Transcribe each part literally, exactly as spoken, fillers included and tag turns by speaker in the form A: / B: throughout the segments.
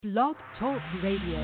A: Blog Talk Radio.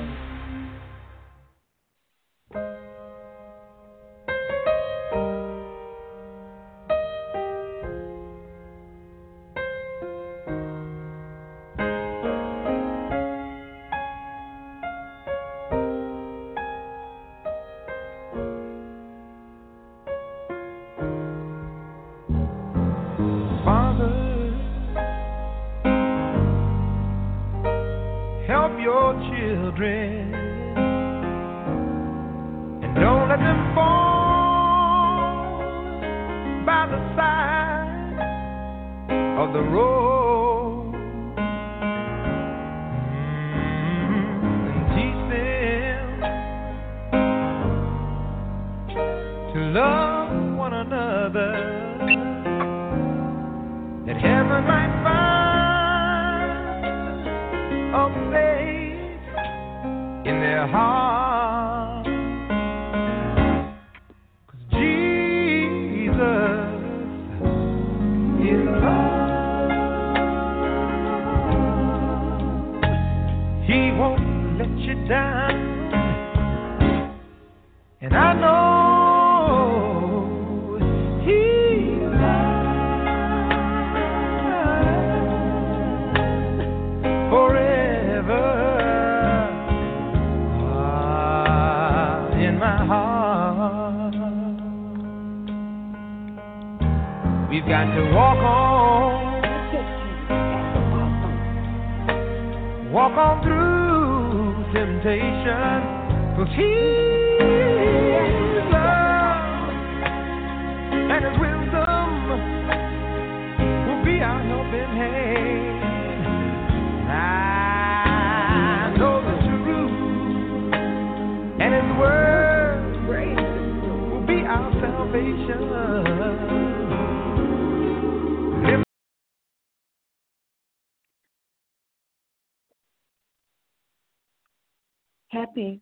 B: Happy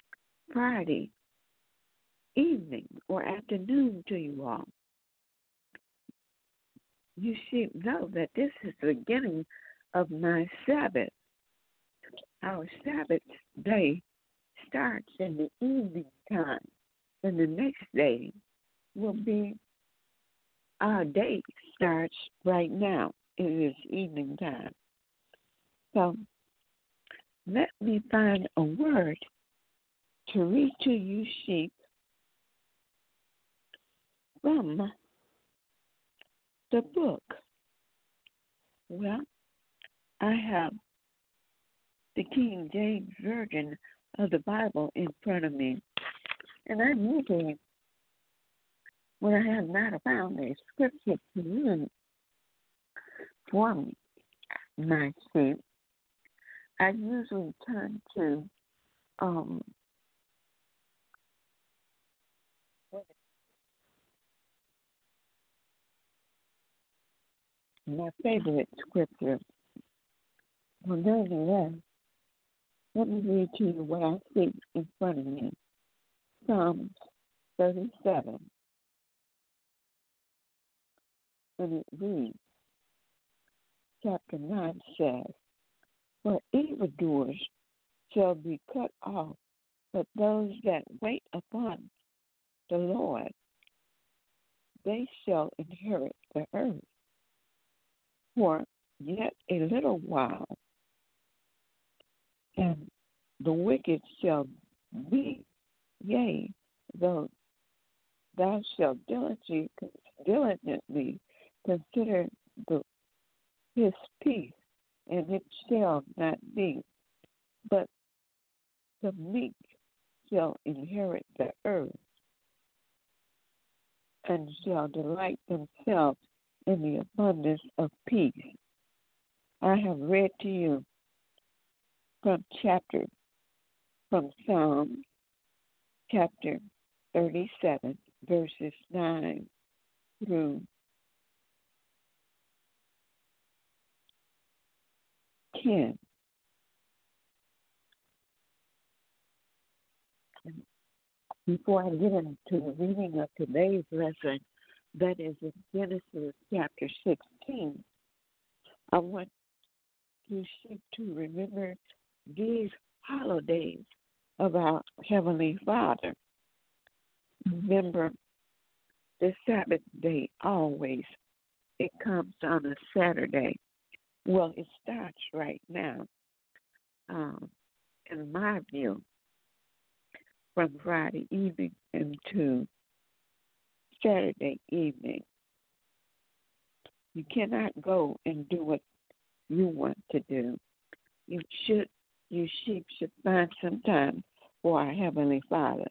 B: Friday evening or afternoon to you all. You should know that this is the beginning of my Sabbath. Our Sabbath day starts in the evening time, and the next day will be our day starts right now. It is evening time. So let me find a word to read to you, sheep, from the book. Well, I have the King James Version of the Bible in front of me, and I'm usually, when I have not found a scripture to read for me, my sheep, I usually turn to um, my favorite scripture. Well, nonetheless, let me read to you what I see in front of me. Psalms thirty-seven. And it reads, chapter nine says, for evildoers shall be cut off, but those that wait upon the Lord, they shall inherit the earth. For yet a little while, and the wicked shall be, yea, though thou shalt diligently, diligently consider the, his peace, and it shall not be, but the meek shall inherit the earth, and shall delight themselves in the abundance of peace. I have read to you from chapter, from Psalm chapter thirty-seven, verses nine through ten. Before I get into the reading of today's lesson, that is in Genesis chapter sixteen, I want you to remember these holidays of our Heavenly Father. Remember, the Sabbath day always, it comes on a Saturday. Well, it starts right now, um, in my view, from Friday evening into Saturday evening. You cannot go and do what you want to do. You should, you sheep should find some time for our Heavenly Father.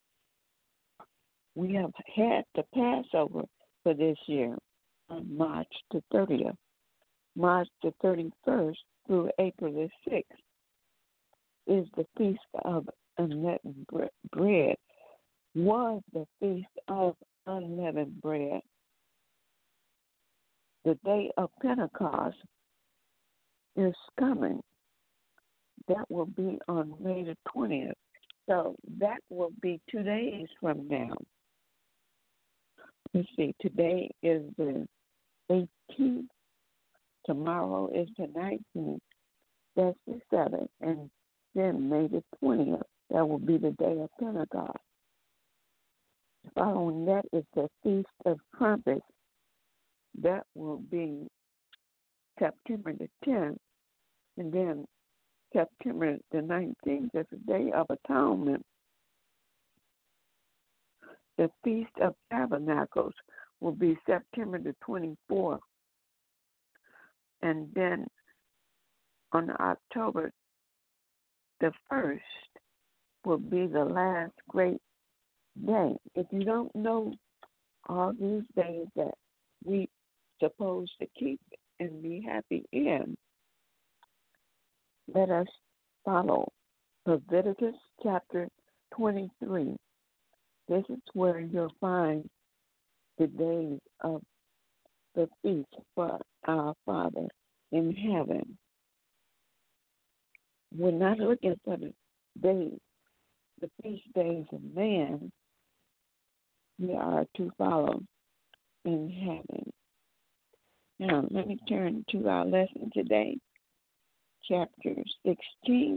B: We have had the Passover for this year on March the thirtieth. March the thirty-first through April the sixth is the Feast of Unleavened Bread, was the Feast of Unleavened Bread. The day of Pentecost is coming. That will be on May the twentieth. So that will be two days from now. Let's see, today is the eighteenth. Tomorrow is the nineteenth. That's the seventh. And then May the twentieth. That will be the day of Pentecost. Following that is the Feast of Trumpets. That will be September the tenth. And then September the nineteenth is the Day of Atonement. The Feast of Tabernacles will be September the twenty-fourth. And then on October the first will be the last great day. If you don't know all these days that we supposed to keep and be happy in, let us follow Leviticus chapter twenty-three. This is where you'll find the days of the feast for our Father in heaven. We're not looking for the days, the feast days of man. We are to follow in heaven. Now, let me turn to our lesson today, chapter sixteen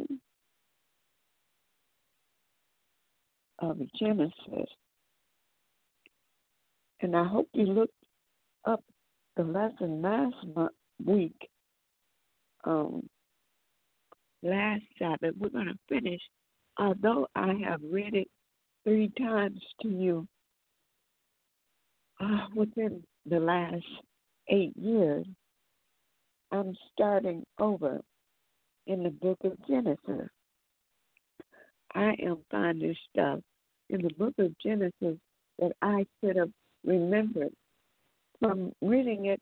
B: of Genesis. And I hope you looked up the lesson last month, week, um, last Sabbath. We're going to finish, although I have read it three times to you uh, within the last eight years, I'm starting over in the book of Genesis. I am finding stuff in the book of Genesis that I could have remembered from reading it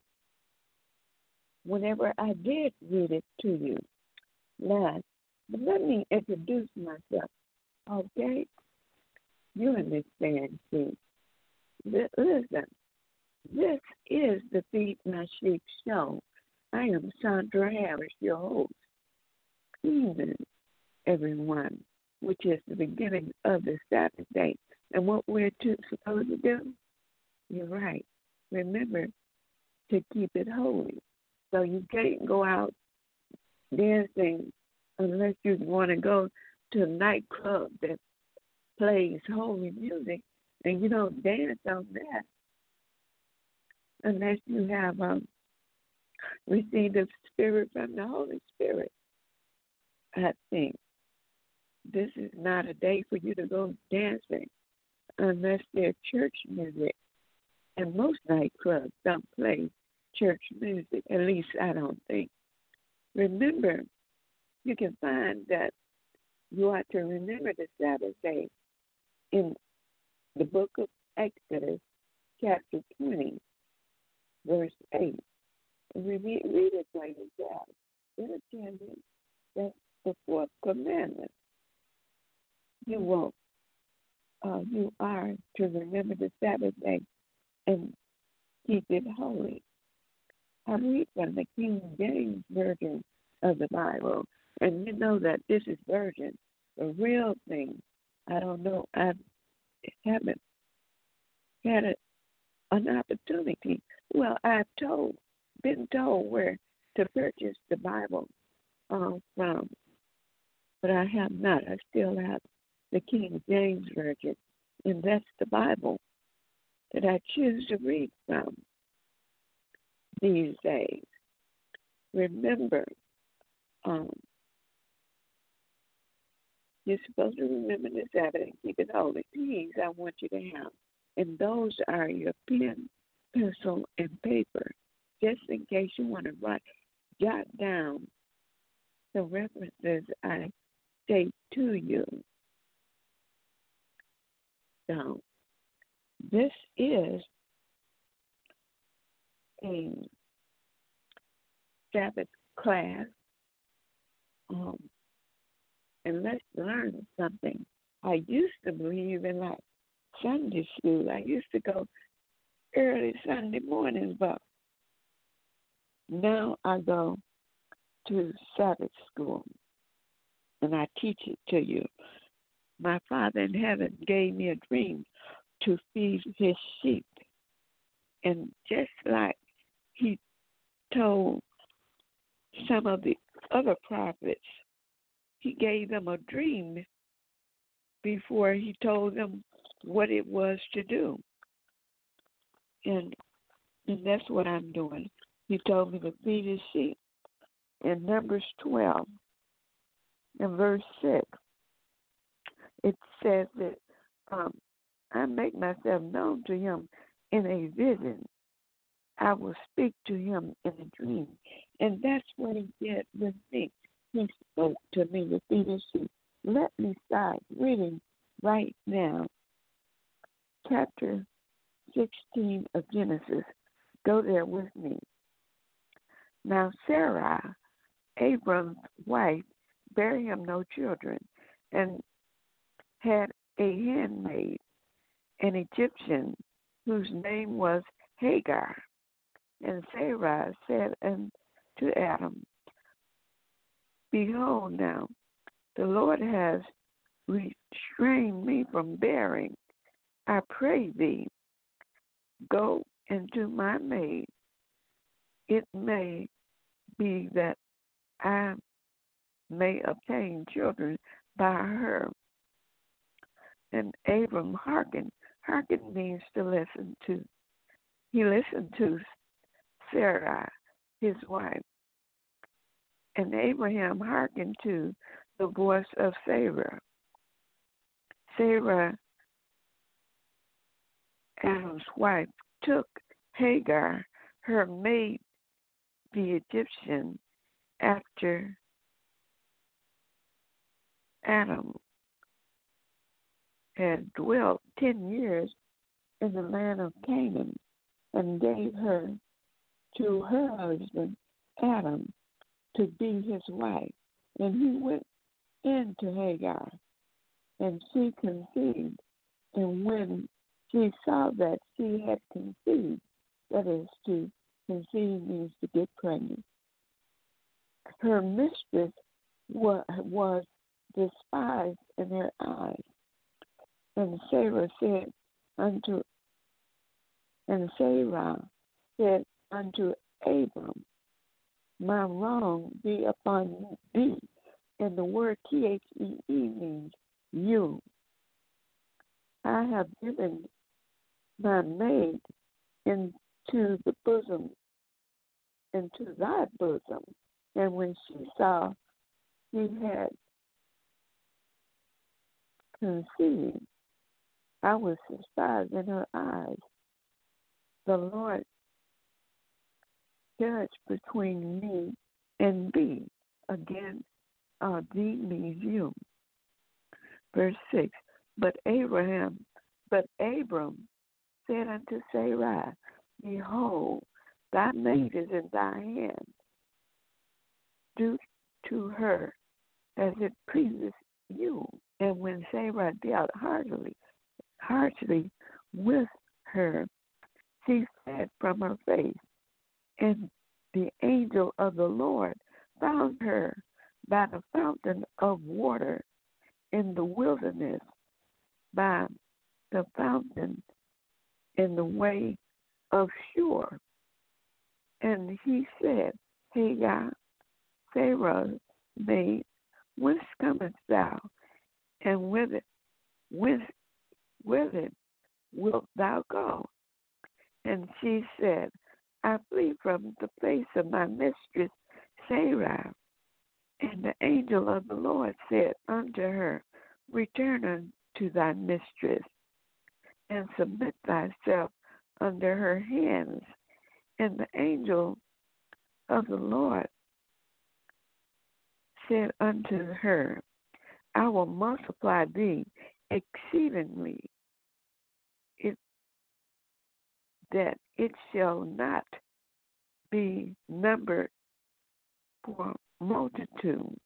B: whenever I did read it to you last. But let me introduce myself, okay? You understand, see. Listen, this is the Feed My Sheep show. I am Sandra Harris, your host. Even everyone, which is the beginning of the Sabbath day. And what we're to, supposed to do? You're right. Remember to keep it holy. So you can't go out dancing unless you want to go to a nightclub that plays holy music, and you don't dance on that unless you have um, received the Spirit from the Holy Spirit. I think this is not a day for you to go dancing unless they're church music. And most nightclubs don't play church music, at least I don't think. Remember, you can find that you ought to remember the Sabbath day in the book of Exodus, chapter twenty, verse eight. And we read, read it by yourself. It'll tell you that the fourth commandment, you will, uh, you are to remember the Sabbath day and keep it holy. I read from the King James Version of the Bible, and you know that this is version, the real thing. I don't know, I haven't had a, an opportunity. Well, I've told, been told where to purchase the Bible uh, from, but I have not. I still have the King James Version, and that's the Bible that I choose to read from these days. Remember, um, you're supposed to remember the Sabbath and keep it holy. These I want you to have, and those are your pen, pencil, and paper, just in case you want to write, jot down the references I say to you. So, this is a Sabbath class, um, and let's learn something. I used to believe in like Sunday school. I used to go early Sunday mornings, but now I go to Sabbath school, and I teach it to you. My Father in heaven gave me a dream to feed his sheep. And just like he told some of the other prophets, he gave them a dream before he told them what it was to do. And, and that's what I'm doing. He told me to feed his sheep. In Numbers twelve, in verse six, it says that um, I make myself known to him in a vision. I will speak to him in a dream. And that's what he did with me. He spoke to me with his sheep. Let me start reading right now. Chapter sixteen of Genesis. Go there with me. Now Sarah, Abram's wife, bare him no children, and had a handmaid, an Egyptian, whose name was Hagar. And Sarai said unto Adam, Behold now, the Lord has restrained me from bearing. I pray thee, go into my maid. It may be that I may obtain children by her. And Abram hearkened. Hearken means to listen to. He listened to Sarai, his wife. And Abraham hearkened to the voice of Sarah. Sarah, Adam's wife, took Hagar, her maid, the Egyptian, after Adam had dwelt ten years in the land of Canaan, and gave her to her husband Adam to be his wife. And he went into Hagar, and she conceived. And when she saw that she had conceived, that is, to conceive means to get pregnant, her mistress was despised in her eyes. And Sarah said unto, and Sarah said unto Abram, My wrong be upon thee. And the word T H E E means you. I have given my maid into the bosom, into thy bosom. And when she saw he had conceived, I was despised in her eyes. The Lord judge between me and thee. Again, uh, thee means you. Verse six. But Abraham, but Abram said unto Sarai, Behold, thy maid is in thy hand. Do to her as it pleases you. And when Sarai dealt heartily, harshly with her, she fled from her face. And the angel of the Lord found her by the fountain of water in the wilderness, by the fountain in the way of Shur. And he said, Hagar, Sarah's maid, Whence comest thou, and whither, whither, whither wilt thou go? And she said, I flee from the face of my mistress Sarai. And the angel of the Lord said unto her, Return unto thy mistress, and submit thyself under her hands. And the angel of the Lord said unto her, I will multiply thee exceedingly, it, that it shall not be numbered for multitude.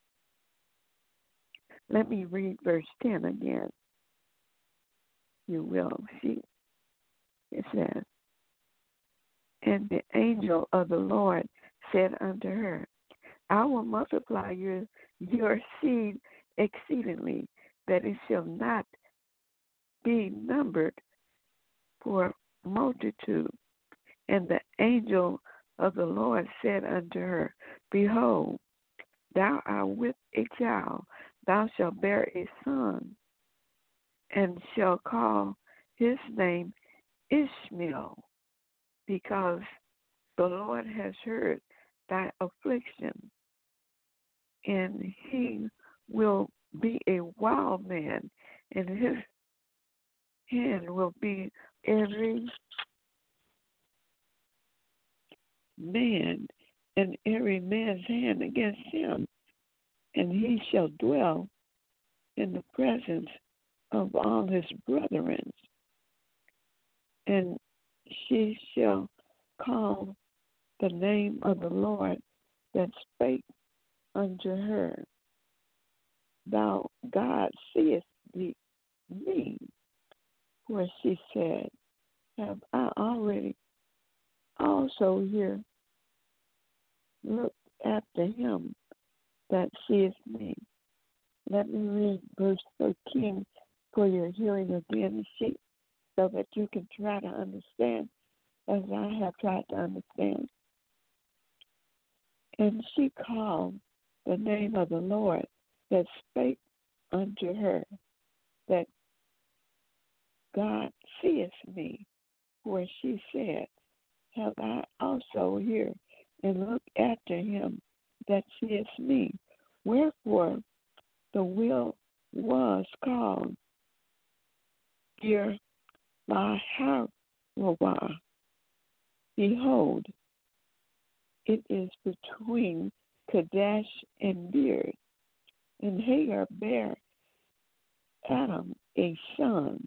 B: Let me read verse ten again. You will see. It says, And the angel of the Lord said unto her, I will multiply your, your seed exceedingly, that it shall not be numbered for multitude. And the angel of the Lord said unto her, Behold, thou art with a child, thou shalt bear a son, and shall call his name Ishmael, because the Lord has heard thy affliction, and he will be a wild man, and his hand will be every man, and every man's hand against him, and he shall dwell in the presence of all his brethren, and she shall call the name of the Lord that spake unto her, Thou God seest thee, me. For she said, Have I already also here looked after him that seeth me? Let me read verse thirteen for your hearing again, sheep, so that you can try to understand as I have tried to understand. And she called the name of the Lord that spake unto her, that God seeth me. For she said, Have I also here and look after him that seeth me? Wherefore the will was called Dear Laharawah. Behold, it is between Kadesh and Beer, and Hagar bare Adam a son,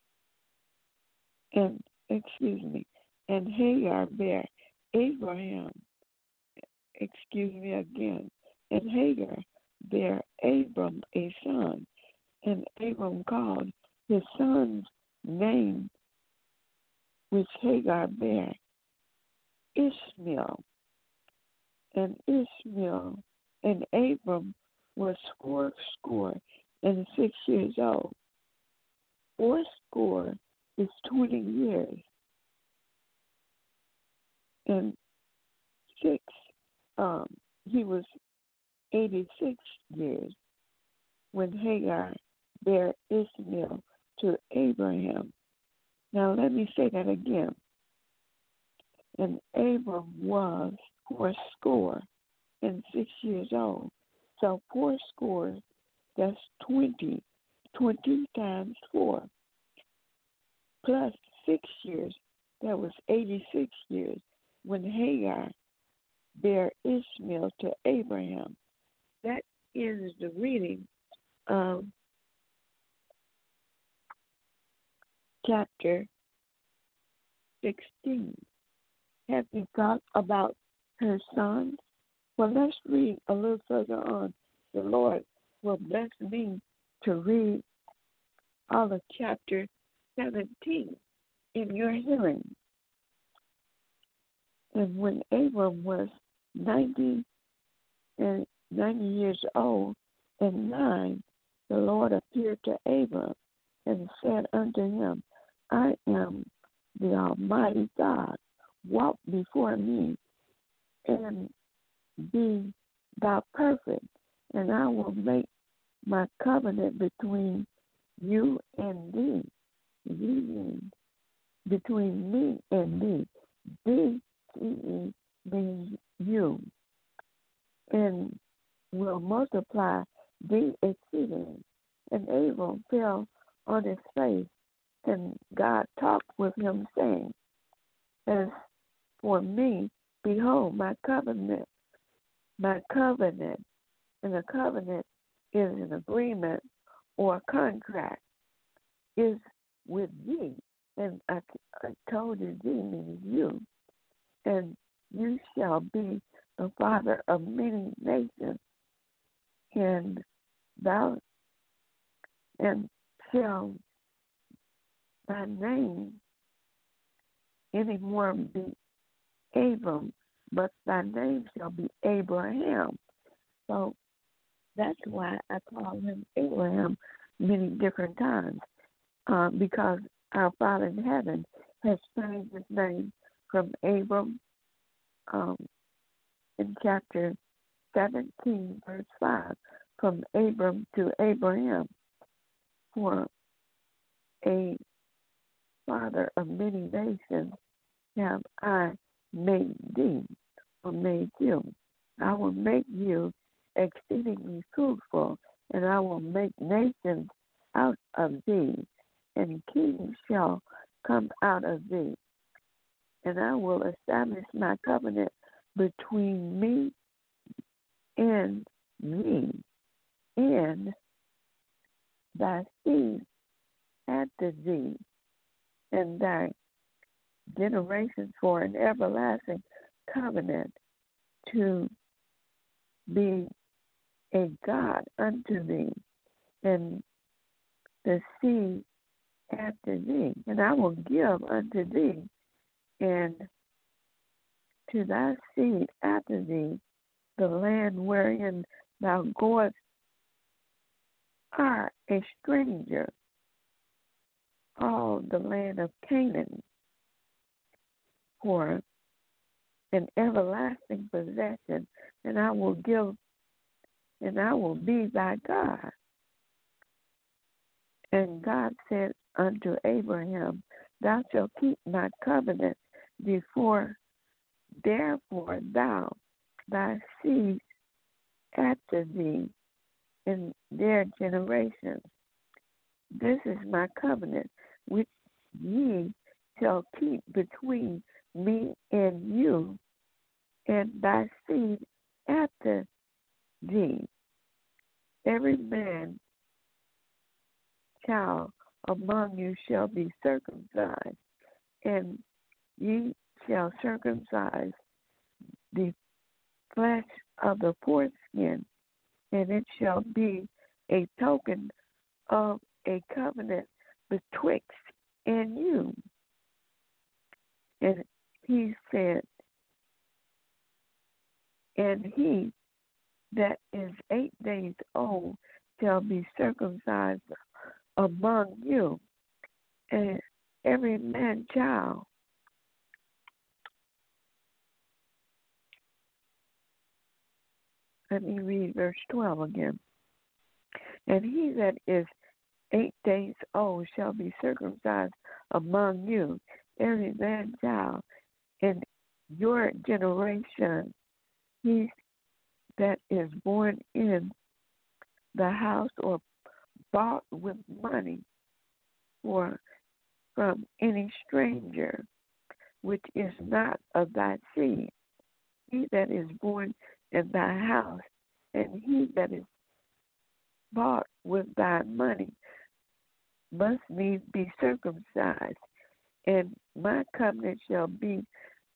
B: and excuse me, and Hagar bare Abraham, excuse me again, and Hagar bare Abram a son, and Abram called his son's name, which Hagar bare, Ishmael. And Ishmael and Abram was fourscore and six years old. Fourscore is twenty years, and six, um, he was eighty-six years when Hagar bare Ishmael to Abraham. Now let me say that again. And Abram was fourscore and six years old. So fourscore, that's twenty. Twenty times four. Plus six years, that was eighty-six years when Hagar bare Ishmael to Abraham. That is the reading of chapter sixteen. Have you thought about her sons? Well, let's read a little further on. The Lord will bless me to read all of chapter seventeen in your hearing. And when Abram was ninety and ninety years old and nine, the Lord appeared to Abram and said unto him, I am the Almighty God. Walk before me and be thou perfect, and I will make my covenant between you and thee. Thee between me and thee. Thee means you, and will multiply thee exceedingly. And Abram fell on his face, and God talked with him, saying, As for me, behold, my covenant, my covenant, and a covenant is an agreement or a contract, is with thee. And I, I told you, thee means you. And you shall be the father of many nations, and thou and shall thy name any more be Abram, but thy name shall be Abraham. So that's why I call him Abraham many different times, uh, because our Father in heaven has changed his name from Abram um, in chapter seventeen, verse five, from Abram to Abraham, for a father of many nations have I made thee, or made you. I will make you exceedingly fruitful, and I will make nations out of thee, and kings shall come out of thee. And I will establish my covenant between me and thee, and thy seed after thee, and thy generations for an everlasting covenant, to be a God unto thee, and the seed after thee. And I will give unto thee, and to thy seed after thee, the land wherein thou goest art a stranger, all the land of Canaan, for an everlasting possession, and I will give, and I will be thy God. And God said unto Abraham, Thou shalt keep my covenant, before therefore thou, thy seed after thee, in their generations. This is my covenant, which ye shall keep between me and you, and thy seed after thee. Every man child among you shall be circumcised, and ye shall circumcise the flesh of the foreskin, and it shall be a token of a covenant betwixt and you. And he said, and he that is eight days old shall be circumcised among you, and every man child let me read verse twelve again. And he that is eight days old shall be circumcised among you, every man child in your generation, he that is born in the house or bought with money, or from any stranger, which is not of thy seed. He that is born in thy house, and he that is bought with thy money, must needs be circumcised. And my covenant shall be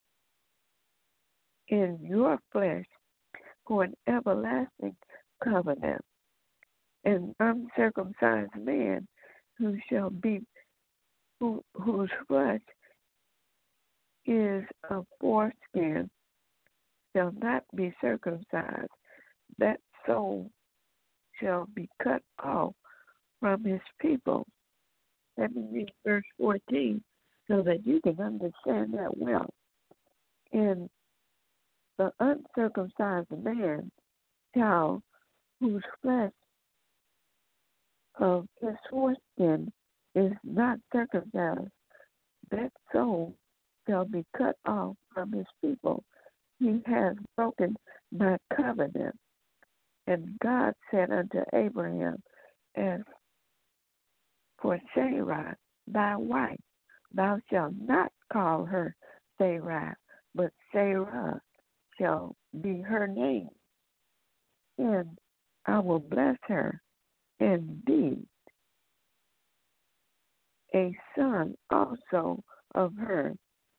B: in your flesh for an everlasting covenant. An uncircumcised man who shall be who, whose flesh is a foreskin shall not be circumcised. That soul shall be cut off from his people. Let me read verse fourteen so that you can understand that well. And the uncircumcised man, child, whose flesh of his foreskin is not circumcised, that soul shall be cut off from his people. He has broken my covenant. And God said unto Abraham, as for Sarai, thy wife, thou shalt not call her Sarai, but Sarah shall be her name. And I will bless her, indeed, a son also of her.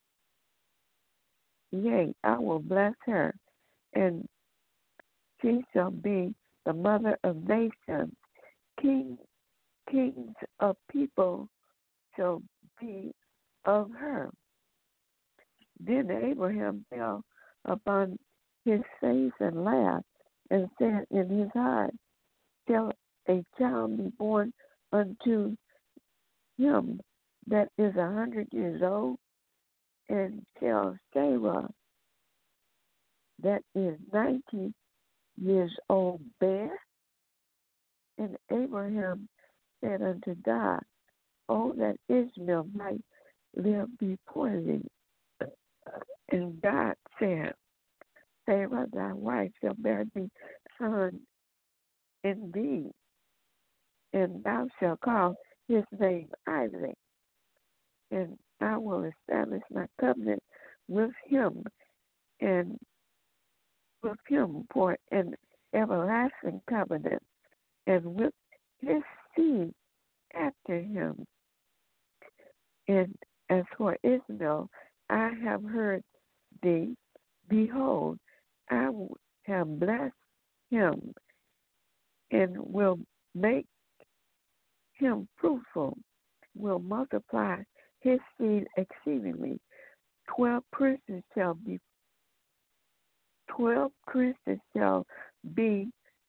B: Yea, I will bless her, and she shall be the mother of nations. King, kings of people shall be of her. Then Abraham fell upon his face and laughed, and said in his heart, shall a child be born unto him that is a hundred years old? And shall Sarah, that is ninety years old, bear? And Abraham said unto God, oh, that Ishmael might live before thee. And God said, Sarah, thy wife, shall bear thee a son indeed, and thou shalt call his name Isaac. And I will establish my covenant with him, and with him for an everlasting covenant, and with his seed after him. And as for Ishmael, I have heard thee. Behold, I have blessed him, and will make him fruitful, will multiply his seed exceedingly. Twelve princes shall be twelve princes shall be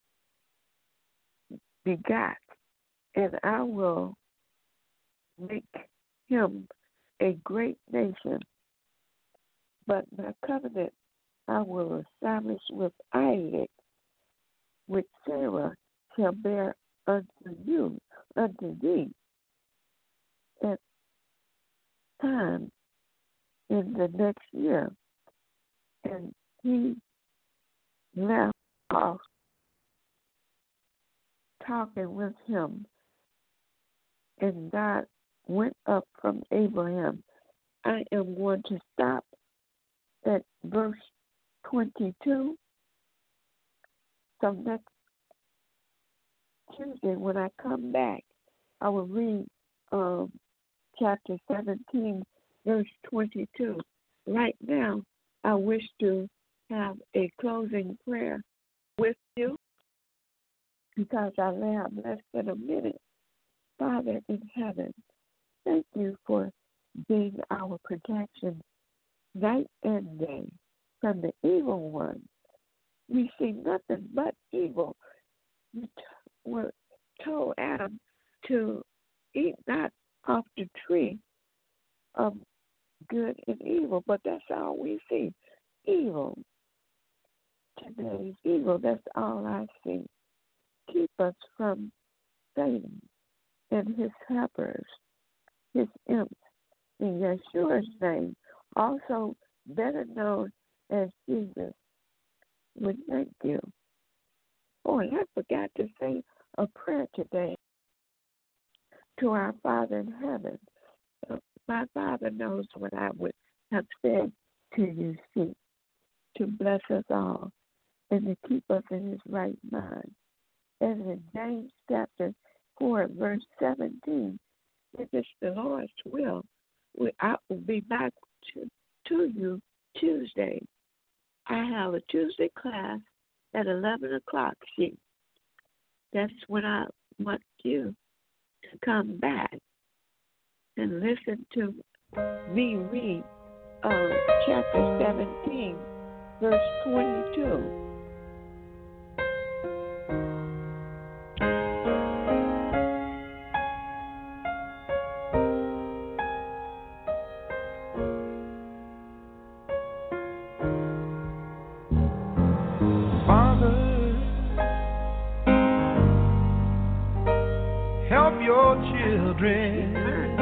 B: begot, and I will make him a great nation. But my covenant I will establish with Isaac, which Sarah shall bear unto you, unto thee, at time in the next year. And he left off talking with him, and God went up from Abraham. I am going to stop at verse twenty-two. So next Tuesday, when I come back, I will read um, chapter seventeen, verse twenty-two. Right now, I wish to have a closing prayer with you, because I only have less than a minute. Father in heaven, thank you for being our protection night and day from the evil one. We see nothing but evil. You t- were told Adam to eat not off the tree of good and evil, but that's all we see. Evil. Today's evil, that's all I see. Keep us from Satan and his helpers, his imps, in Yeshua's name, also better known as Jesus. We thank you. Oh, and I forgot to say a prayer today to our Father in heaven. Uh, my Father knows what I would have said to you, see, to bless us all and to keep us in his right mind. As in James chapter four, verse seventeen, if it's the Lord's will, we, I will be back to, to you Tuesday. I have a Tuesday class at eleven o'clock. See, that's when I want you to come back and listen to me read uh, chapter seventeen, verse twenty-two.
C: help your children.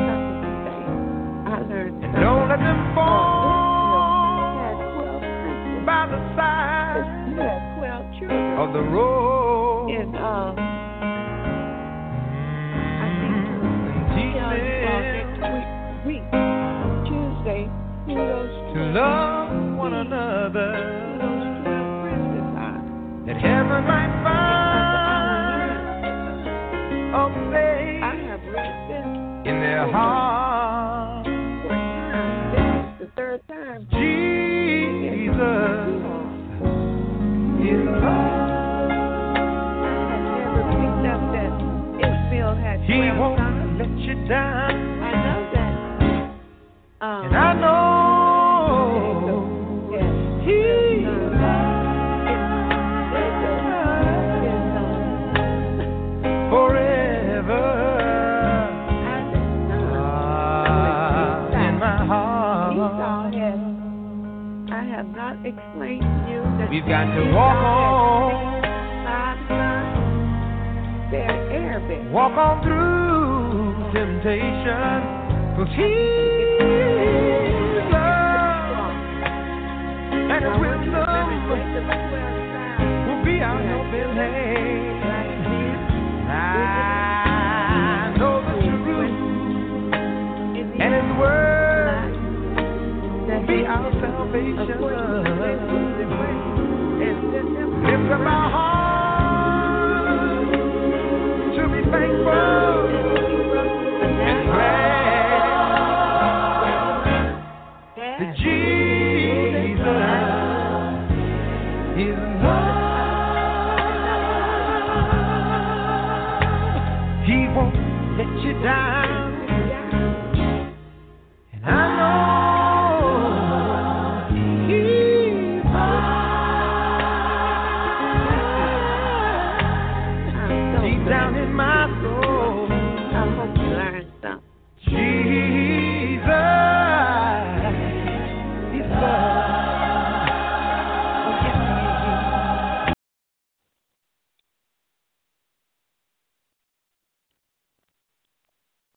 B: I learned
C: And don't let them fall
B: oh,
C: by the side
B: you had twelve children.
C: of the road.
B: And uh, I think
C: and teach
B: uh,
C: them
B: next week, week, Tuesday, who those
C: to love one another,
B: who those twelve princes are.
C: that heaven might find a place
B: I have read this
C: in their heart.
B: four times. This is the third time.
C: Jesus is love.
B: I had never picked up that Ishmael had
C: He
B: twelve
C: won't
B: sons.
C: let you down.
B: I know that. Um,
C: And I know
B: yes,
C: He
B: twelve sons.
C: forever
B: I didn't know.
C: ah, in my heart.
B: Esau had, I have not explained to you that
C: We've got to
B: Esau
C: walk
B: had
C: on,
B: five sons. They're Arabic.
C: walk on through temptation, 'cause He's love and His wisdom will be our helping hand. I know the truth, and His word will be our salvation. Lift up our hearts to be thankful and glad that Jesus is love. He won't let you down.